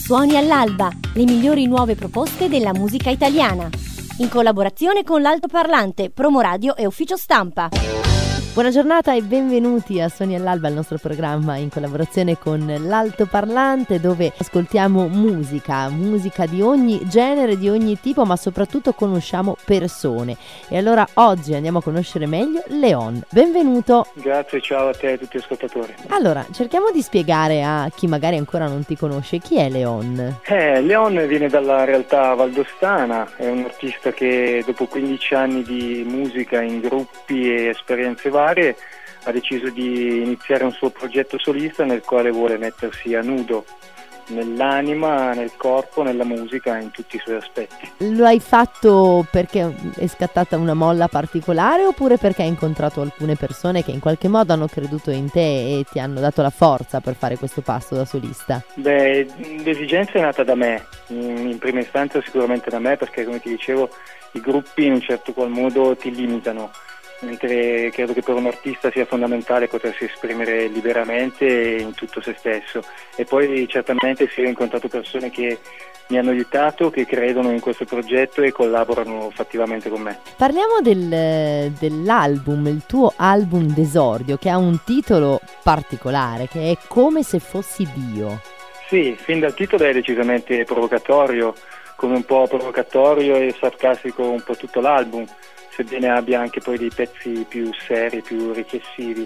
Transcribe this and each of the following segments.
Suoni all'alba, le migliori nuove proposte della musica italiana. In collaborazione con l'Altoparlante, Promo Radio e Ufficio Stampa. Buona giornata e benvenuti a Suoni all'alba, il nostro programma in collaborazione con l'Altoparlante, dove ascoltiamo musica di ogni genere, di ogni tipo, ma soprattutto conosciamo persone. E allora oggi andiamo a conoscere meglio Leon. Benvenuto. Grazie, ciao a te e a tutti gli ascoltatori. Allora, cerchiamo di spiegare a chi magari ancora non ti conosce chi è Leon. Leon viene dalla realtà valdostana, è un artista che dopo 15 anni di musica in gruppi e esperienze varie ha deciso di iniziare un suo progetto solista nel quale vuole mettersi a nudo nell'anima, nel corpo, nella musica, in tutti i suoi aspetti. Lo hai fatto perché è scattata una molla particolare oppure perché hai incontrato alcune persone che in qualche modo hanno creduto in te e ti hanno dato la forza per fare questo passo da solista? L'esigenza è nata da me, in prima istanza sicuramente da me, perché come ti dicevo i gruppi in un certo qual modo ti limitano, mentre credo che per un artista sia fondamentale potersi esprimere liberamente in tutto se stesso. E poi certamente sì, ho incontrato persone che mi hanno aiutato, che credono in questo progetto e collaborano fattivamente con me. Parliamo dell'album, il tuo album d'esordio, che ha un titolo particolare, che è Come se fossi Dio. Sì, fin dal titolo è decisamente provocatorio, come un po' provocatorio e sarcastico un po' tutto l'album, sebbene abbia anche poi dei pezzi più seri, più riflessivi.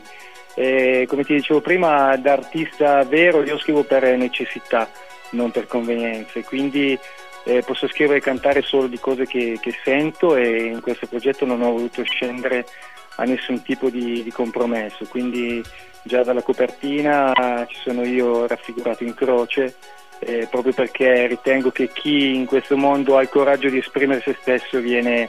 E come ti dicevo prima, da artista vero io scrivo per necessità, non per convenienze, quindi posso scrivere e cantare solo di cose che sento, e in questo progetto non ho voluto scendere a nessun tipo di compromesso, quindi già dalla copertina ci sono io raffigurato in croce, proprio perché ritengo che chi in questo mondo ha il coraggio di esprimere se stesso viene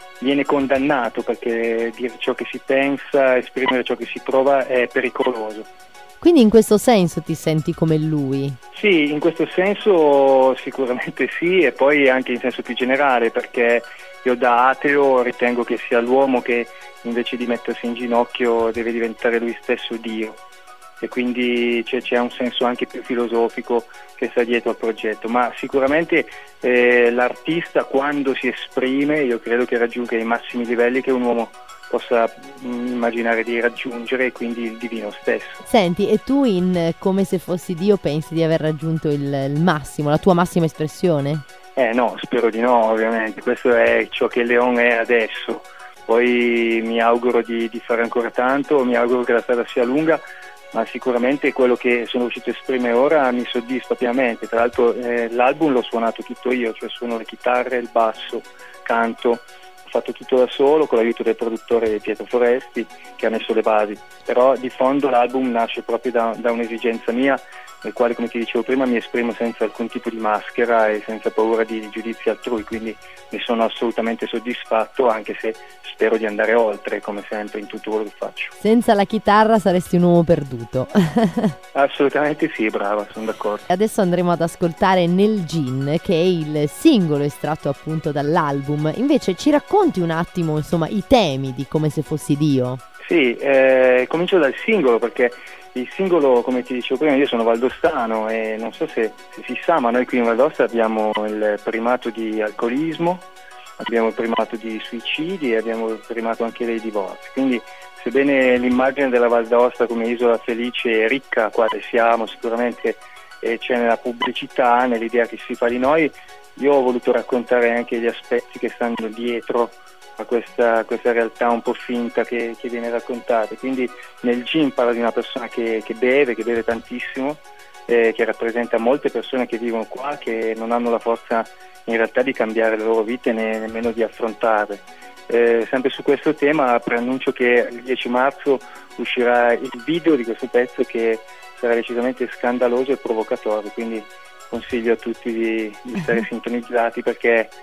condannato, perché dire ciò che si pensa, esprimere ciò che si prova è pericoloso. Quindi in questo senso ti senti come lui? Sì, in questo senso sicuramente sì, e poi anche in senso più generale, perché io da ateo ritengo che sia l'uomo che invece di mettersi in ginocchio deve diventare lui stesso Dio, e quindi c'è un senso anche più filosofico che sta dietro al progetto, ma sicuramente l'artista quando si esprime io credo che raggiunga i massimi livelli che un uomo possa immaginare di raggiungere, e quindi il divino stesso. Senti, e tu in Come se fossi Dio pensi di aver raggiunto il massimo, la tua massima espressione? No, spero di no, ovviamente, questo è ciò che Leon è adesso, poi mi auguro di fare ancora tanto, mi auguro che la strada sia lunga, ma sicuramente quello che sono riuscito a esprimere ora mi soddisfa pienamente. Tra l'altro l'album l'ho suonato tutto io, cioè suono le chitarre, il basso, canto, ho fatto tutto da solo con l'aiuto del produttore Pietro Foresti che ha messo le basi, però di fondo l'album nasce proprio da un'esigenza mia, nel quale, come ti dicevo prima, mi esprimo senza alcun tipo di maschera e senza paura di giudizi altrui, quindi mi sono assolutamente soddisfatto, anche se spero di andare oltre, come sempre in tutto quello che faccio. Senza la chitarra saresti un uomo perduto. Assolutamente sì, brava, sono d'accordo. Adesso andremo ad ascoltare Nel Gin, che è il singolo estratto appunto dall'album. Invece ci racconti un attimo, insomma, i temi di Come se fossi Dio? Sì, comincio dal singolo, perché il singolo, come ti dicevo prima, io sono valdostano e non so se si sa, ma noi qui in Valdosta abbiamo il primato di alcolismo, abbiamo il primato di suicidi e abbiamo il primato anche dei divorzi, quindi sebbene l'immagine della Val d'Aosta come isola felice e ricca, quale siamo sicuramente, c'è nella pubblicità, nell'idea che si fa di noi, io ho voluto raccontare anche gli aspetti che stanno dietro a questa realtà un po' finta che viene raccontata. Quindi nel gin parla di una persona che beve tantissimo, che rappresenta molte persone che vivono qua, che non hanno la forza in realtà di cambiare le loro vite né nemmeno di affrontarle. Sempre su questo tema preannuncio che il 10 marzo uscirà il video di questo pezzo, che sarà decisamente scandaloso e provocatorio, quindi consiglio a tutti di stare sintonizzati, perché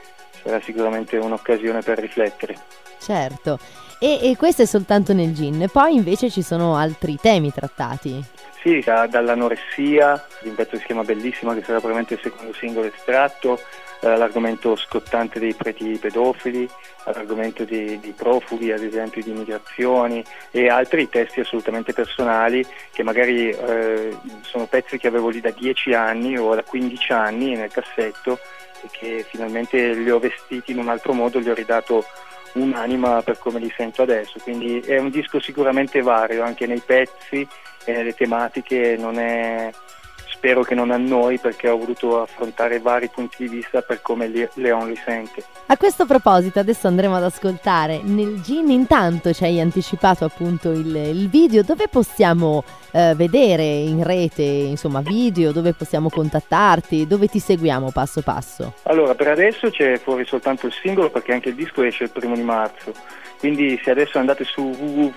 sarà sicuramente un'occasione per riflettere. Certo, e questo è soltanto nel gin, poi invece ci sono altri temi trattati. Sì, dall'anoressia, di un pezzo che si chiama Bellissima, che sarà probabilmente il secondo singolo estratto, all'argomento scottante dei preti pedofili, all'argomento di profughi, ad esempio di immigrazioni, e altri testi assolutamente personali che magari sono pezzi che avevo lì da 10 anni o da 15 anni nel cassetto e che finalmente li ho vestiti in un altro modo, gli ho ridato un'anima per come li sento adesso. Quindi è un disco sicuramente vario anche nei pezzi e nelle tematiche, spero che non annoi, perché ho voluto affrontare vari punti di vista per come Leon li sente. A questo proposito adesso andremo ad ascoltare Nel Gin. Intanto ci hai anticipato appunto il video, dove possiamo vedere in rete, insomma, video, dove possiamo contattarti, dove ti seguiamo passo passo? Allora, per adesso c'è fuori soltanto il singolo, perché anche il disco esce il 1° marzo, quindi se adesso andate su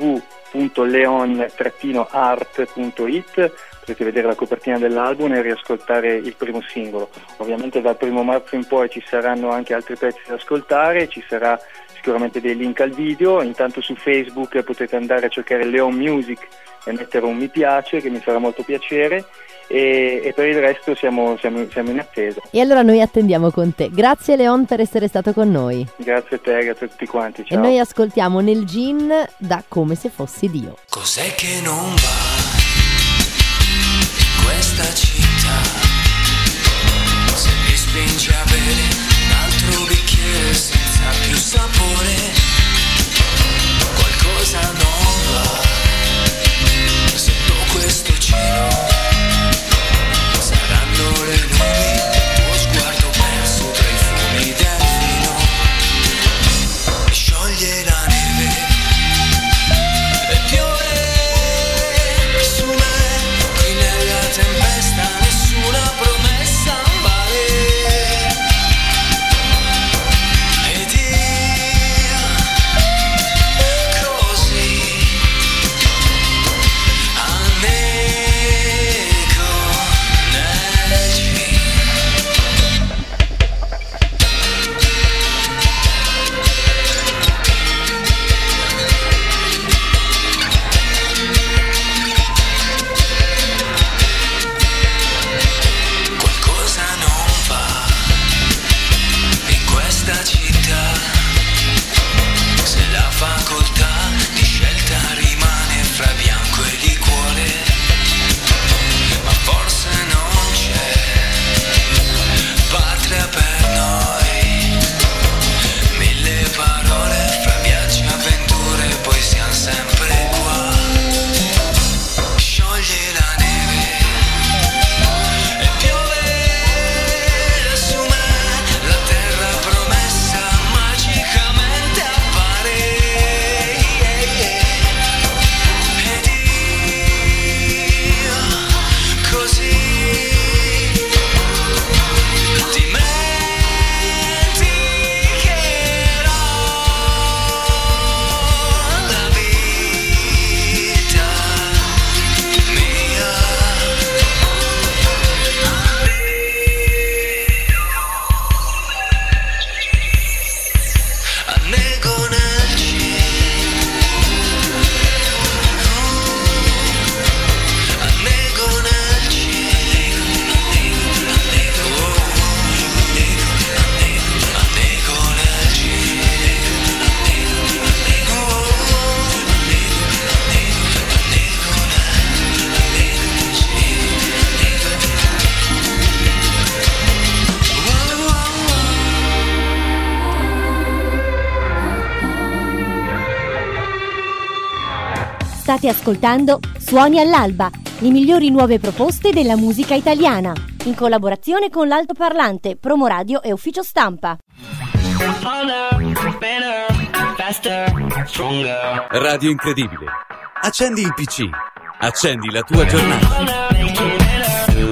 www.leon-art.it potete vedere la copertina dell'album e riascoltare il primo singolo. Ovviamente dal 1° marzo in poi ci saranno anche altri pezzi da ascoltare, ci sarà sicuramente dei link al video. Intanto su Facebook potete andare a cercare Leon Music e mettere un mi piace, che mi farà molto piacere, e per il resto siamo in attesa. E allora noi attendiamo con te. Grazie Leon per essere stato con noi. Grazie a te, grazie a tutti quanti, ciao. E noi ascoltiamo Nel Gin da Come se fossi Dio. Cos'è che non va in questa città? Se mi spingi a bere un altro bicchiere senza più sapore, qualcosa non va. Sento questo cielo, saranno le nubi, tuo sguardo perso tra i fumi del vino, mi scioglie la neve e piove su me, qui nella tempesta nessuna promessa vale. Ed io così annego nel gin. Qualcosa non va in questa città, se la facoltà di scelta rimane fra bianco e liquore, ma forse non c'è patria per noi. 1000 parole fra viaggi e avventure, poi siamo sempre qua. Scioglie la neve e piove su me, la terra promessa magicamente appare. Ed io così dimenticherò la vita mia. Annego nel gin, annego nel gin, annego nel State ascoltando Suoni all'Alba, le migliori nuove proposte della musica italiana, in collaborazione con l'Altoparlante, Promoradio e Ufficio Stampa. Radio Incredibile. Accendi il PC. Accendi la tua giornata.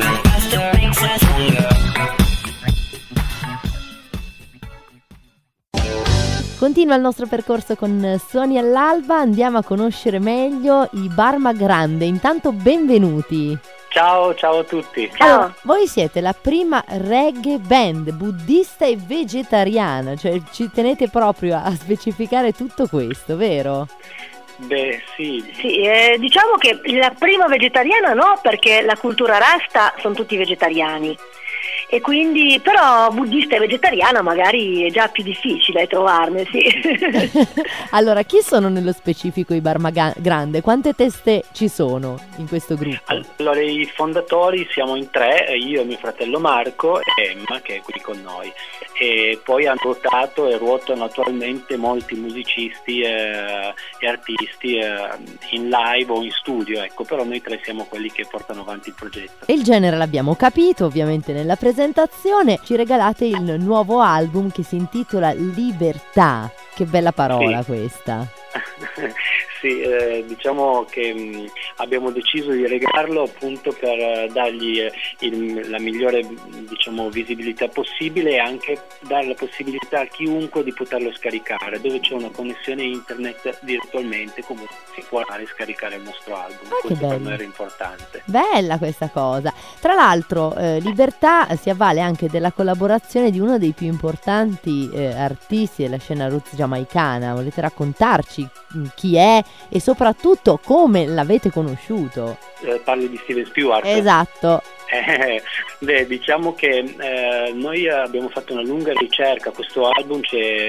Continua il nostro percorso con Suoni all'Alba, andiamo a conoscere meglio i Barma Grande. Intanto benvenuti. Ciao a tutti. Ciao. Allora, voi siete la prima reggae band buddista e vegetariana, cioè ci tenete proprio a specificare tutto questo, vero? Beh, sì. Sì, diciamo che la prima vegetariana no, perché la cultura rasta sono tutti vegetariani. E quindi, però buddista e vegetariana magari è già più difficile trovarne, sì. Allora, chi sono nello specifico i Barmagrande? Quante teste ci sono in questo gruppo? Allora, i fondatori siamo in 3, io, mio fratello Marco e Emma, che è qui con noi. E poi hanno ruotato e ruotano attualmente molti musicisti e artisti in live o in studio, ecco, però noi 3 siamo quelli che portano avanti il progetto. E il genere l'abbiamo capito ovviamente nella presentazione. Ci regalate il nuovo album che si intitola Libertà. Che bella parola questa. Sì, diciamo che abbiamo deciso di regalarlo appunto per dargli la migliore, diciamo, visibilità possibile e anche dare la possibilità a chiunque di poterlo scaricare. Dove c'è una connessione internet virtualmente comunque si può scaricare il nostro album. Questo per noi era importante. Bella questa cosa. Tra l'altro Libertà si avvale anche della collaborazione di uno dei più importanti artisti della scena roots giamaicana. Volete raccontarci chi è e soprattutto come l'avete conosciuto? Parli di Steven Stewart? Esatto. Beh, diciamo che noi abbiamo fatto una lunga ricerca. Questo album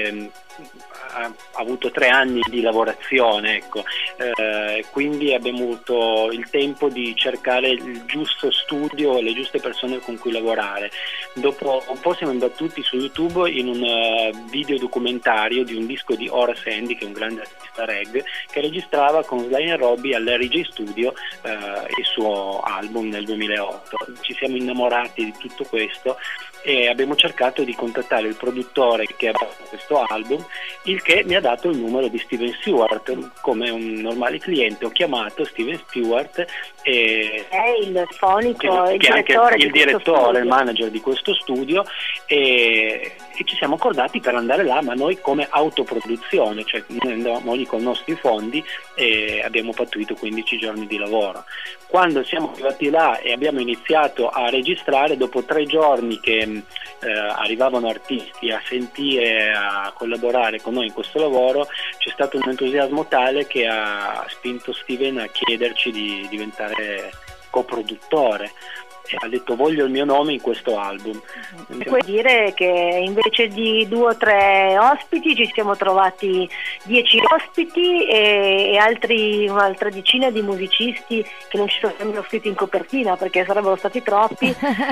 ha avuto 3 anni di lavorazione, ecco, quindi abbiamo avuto il tempo di cercare il giusto studio e le giuste persone con cui lavorare. Dopo un po' siamo imbattuti su YouTube in un video documentario di un disco di Horace Andy, che è un grande artista reggae, che registrava con Sly and Robbie all'Harry J Studio il suo album nel 2008. Ci siamo innamorati di tutto questo e abbiamo cercato di contattare il produttore che ha fatto questo album, il che mi ha dato il numero di Steven Stewart. Come un normale cliente ho chiamato Steven Stewart e è il fonico, che è anche il direttore, il studio, manager di questo studio, e ci siamo accordati per andare là, ma noi come autoproduzione, cioè noi andavamo lì con i nostri fondi e abbiamo pattuito 15 giorni di lavoro. Quando siamo arrivati là e abbiamo iniziato a registrare, dopo 3 giorni che arrivavano artisti a sentire, a collaborare con noi in questo lavoro, c'è stato un entusiasmo tale che ha spinto Steven a chiederci di diventare coproduttore. Ha detto: voglio il mio nome in questo album. Puoi dire che invece di 2 o 3 ospiti ci siamo trovati 10 ospiti e un'altra decina di musicisti che non ci sono nemmeno scritti in copertina perché sarebbero stati troppi,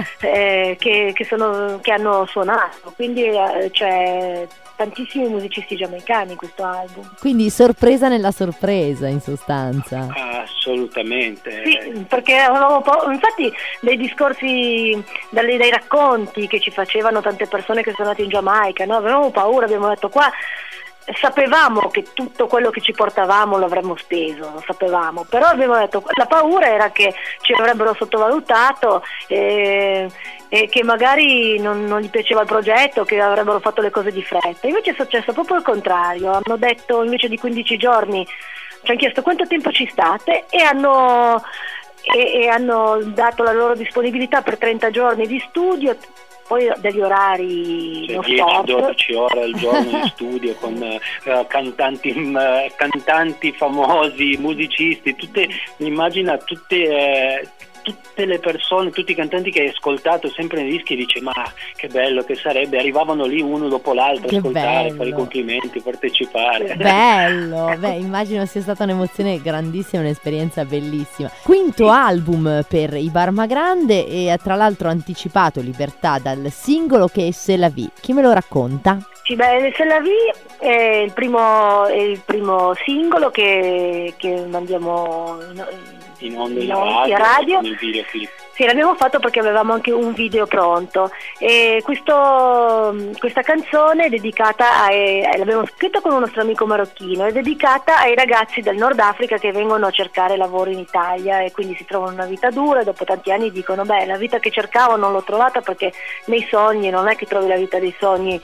che hanno suonato, quindi c'è tantissimi musicisti giamaicani in questo album. Quindi sorpresa nella sorpresa, in sostanza. Assolutamente. Sì, perché infatti dei discorsi, dai racconti che ci facevano tante persone che sono andate in Giamaica, no? Avevamo paura, abbiamo detto qua. Sapevamo che tutto quello che ci portavamo lo avremmo speso, lo sapevamo, però abbiamo detto la paura era che ci avrebbero sottovalutato e che magari non gli piaceva il progetto, che avrebbero fatto le cose di fretta. Invece è successo proprio il contrario, hanno detto invece di 15 giorni, ci hanno chiesto quanto tempo ci state e hanno dato la loro disponibilità per 30 giorni di studio. Poi degli orari, cioè 10-12 ore al giorno in studio con cantanti famosi, musicisti, immagina tutte le persone, tutti i cantanti che hai ascoltato sempre nei dischi, dice: ma che bello che sarebbe, arrivavano lì uno dopo l'altro a ascoltare, fare i complimenti, partecipare. Che bello. Beh, immagino sia stata un'emozione grandissima, un'esperienza bellissima. Quinto album per i Barmagrande e tra l'altro anticipato Libertà dal singolo che è C'est la vie. Chi me lo racconta? Sì, beh, C'est la vie è il primo singolo che mandiamo in onda in radio con il videoclip. Sì, l'abbiamo fatto perché avevamo anche un video pronto e questa canzone è dedicata l'abbiamo scritta con un nostro amico marocchino, è dedicata ai ragazzi del Nord Africa che vengono a cercare lavoro in Italia e quindi si trovano una vita dura e dopo tanti anni dicono: beh, la vita che cercavo non l'ho trovata, perché nei sogni non è che trovi la vita dei sogni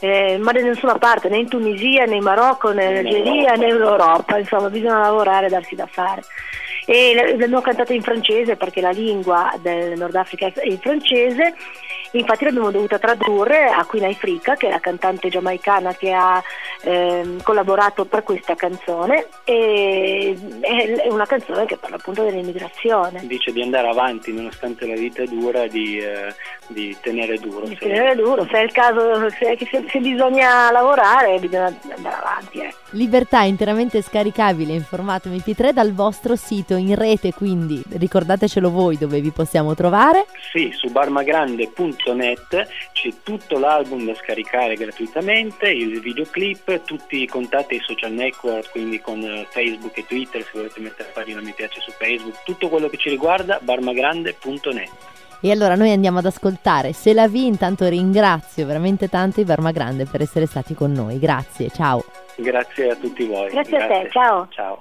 ma da nessuna parte, né in Tunisia, né in Marocco, né in Algeria, né in Europa, insomma bisogna lavorare e darsi da fare. E l'abbiamo cantata in francese perché la lingua del Nord Africa è il francese, infatti l'abbiamo dovuta tradurre a Queen Ifrica, che è la cantante giamaicana che ha collaborato per questa canzone, e è una canzone che parla appunto dell'immigrazione. Dice di andare avanti nonostante la vita è dura, di tenere duro. Di tenere duro, se è il caso, se bisogna lavorare bisogna andare avanti. Libertà interamente scaricabile in formato MP3 dal vostro sito in rete, quindi ricordatecelo voi dove vi possiamo trovare. Sì, su barmagrande.net c'è tutto l'album da scaricare gratuitamente, il videoclip, tutti i contatti ai social network, quindi con Facebook e Twitter, se volete mettere a pagina mi piace su Facebook, tutto quello che ci riguarda, barmagrande.net. E allora noi andiamo ad ascoltare C'est la vie. Intanto ringrazio veramente tanto i Barmagrande per essere stati con noi, grazie, ciao. Grazie a tutti voi. Grazie a te, ciao. Ciao.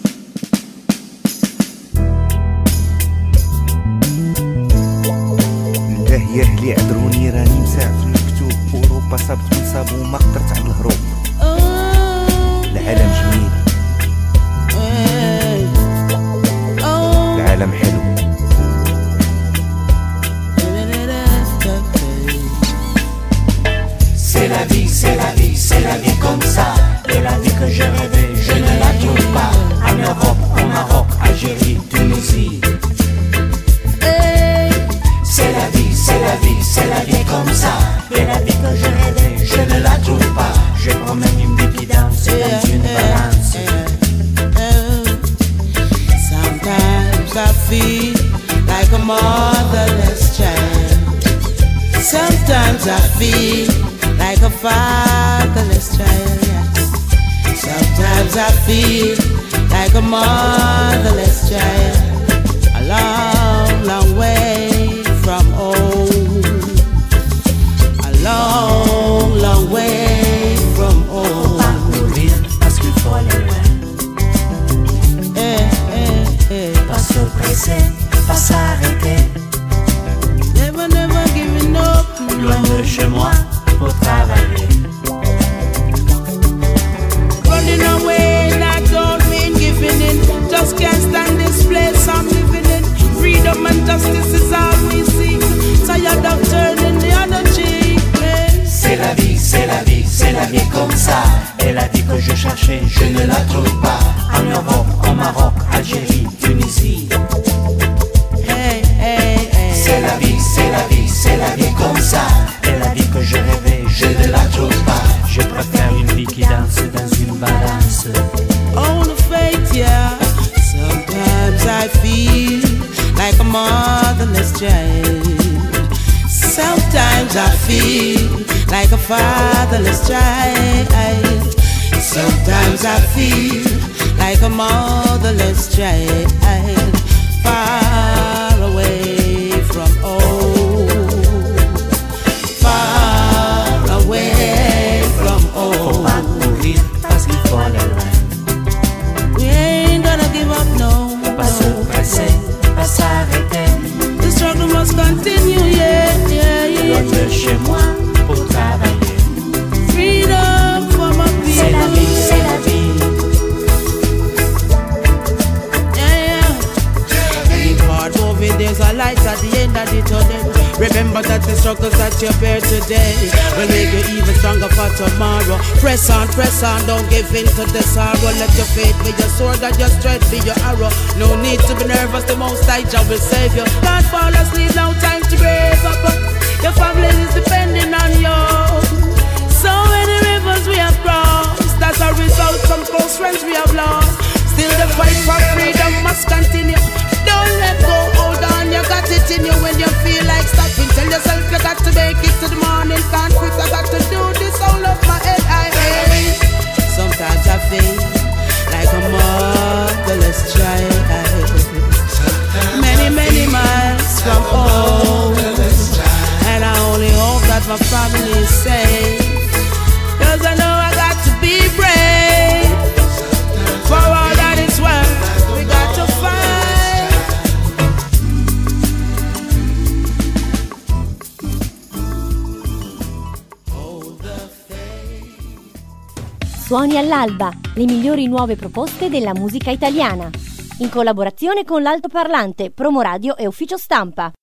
يا اهلي عذروني راني مسافر مكتوب اوروبا صابت من صابو ما قدرت على الهروب العالم جميل العالم حلو C'est la vie, c'est la vie, c'est la vie comme ça. Et la vie que je rêvais, je ne la trouve pas. En Europe, au Maroc, Algérie, Tunisie. C'est la vie, c'est la vie, c'est la vie comme ça. Et la vie que je rêvais, je ne la trouve pas. Je promène une vie qui danse dans une balance. Sometimes I feel like a motherless child. Sometimes I feel like a fatherless child. Sometimes I feel like a motherless child. A long, long way from home. A long, long way from home. Pas mourir parce qu'il faut aller loin. Pas se presser, pas s'arrêter. Never, never giving up. Loin de chez moi pour travailler. Running away, that don't mean giving in. Just can't stand this place I'm living in. Freedom and justice is all we seek. Tired of turning the other cheek. C'est la vie, c'est la vie, c'est la vie comme ça. Et la vie que je cherchais, je ne la trouve pas. En Europe, au Maroc, Algérie, Tunisie. C'est la vie, c'est la vie, c'est la vie comme ça. Et la vie que je rêvais, je ne la trouve pas. Je préfère une vie qui danse dans une balance. On the faith, yeah. Sometimes I feel like a motherless child. Sometimes I feel like a fatherless child. Sometimes I feel like a motherless child. Far away from home. Far away from home. Faut pas courir parce qu'il faut aller loin. We ain't gonna give up, no. Pas se presser, pas s'arrêter. The struggle must continue, yeah, yeah, yeah. Loin de chez moi pour travailler. Freedom for my people. C'est la vie, c'est la vie. Yeah, yeah. Keep hard moving, there's a light at the end of the tunnel. Remember that the struggles that you bear today will make you even stronger for tomorrow. Press on, don't give in to the sorrow. Let your faith be your sword and your strength be your arrow. No need to be nervous, the Most High Jah will save you. Can't fall asleep, now time to brave up. Your family is depending on you. So many rivers we have crossed. As a result, some close friends we have lost. Still the fight for freedom must continue. Don't let go, hold on, you got it in you. When you feel like stopping, tell yourself you got to make it to the morning. Can't quit, I got to do this all of my head. Sometimes I feel like a motherless child. Many, many miles from home. And I only hope that my family is safe. Cause I know I got to be brave. For all that it's worth, we got to fight. Hold the faith. Suoni all'alba, le migliori nuove proposte della musica italiana. In collaborazione con l'Altoparlante, Promo Radio e Ufficio Stampa.